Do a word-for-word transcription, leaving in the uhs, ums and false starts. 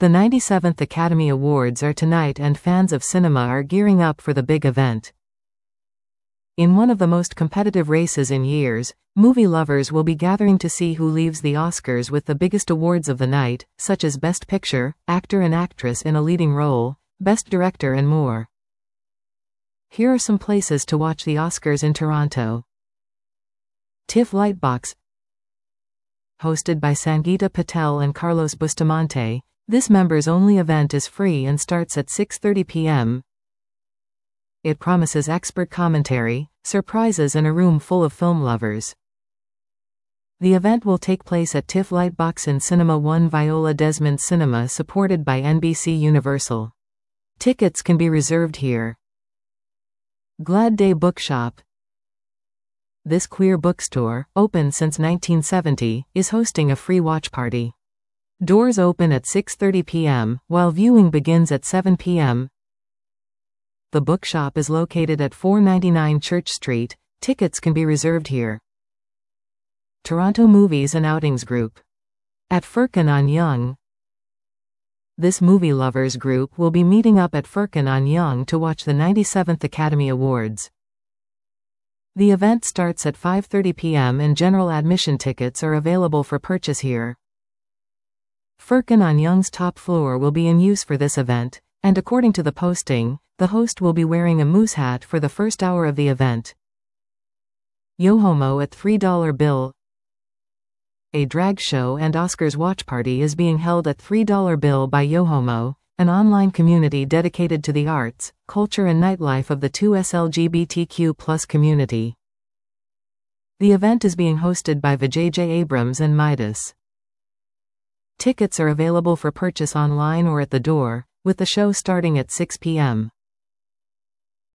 The ninety-seventh Academy Awards are tonight and fans of cinema are gearing up for the big event. In one of the most competitive races in years, movie lovers will be gathering to see who leaves the Oscars with the biggest awards of the night, such as Best Picture, Actor and Actress in a Leading Role, Best Director and more. Here are some places to watch the Oscars in Toronto. TIFF Lightbox. Hosted by Sangeeta Patel and Carlos Bustamante, this members-only event is free and starts at six thirty p m It promises expert commentary, surprises and a room full of film lovers. The event will take place at TIFF Lightbox in Cinema one Viola Desmond Cinema, supported by N B C Universal. Tickets can be reserved here. Glad Day Bookshop. This queer bookstore, open since nineteen seventy, is hosting a free watch party. Doors open at six thirty p m, while viewing begins at seven p m The bookshop is located at four ninety-nine Church Street. Tickets can be reserved here. Toronto Movies and Outings Group. At Firkin on Yonge. This movie lovers group will be meeting up at Firkin on Yonge to watch the ninety-seventh Academy Awards. The event starts at five thirty p m and general admission tickets are available for purchase here. Firkin on Yonge's top floor will be in use for this event, and according to the posting, the host will be wearing a moose hat for the first hour of the event. Yohomo at three dollar Bill. A drag show and Oscars watch party is being held at three dollar Bill by Yohomo, an online community dedicated to the arts, culture and nightlife of the two S L G B T Q plus community. The event is being hosted by Vijay J. Abrams and Midas. Tickets are available for purchase online or at the door, with the show starting at six p m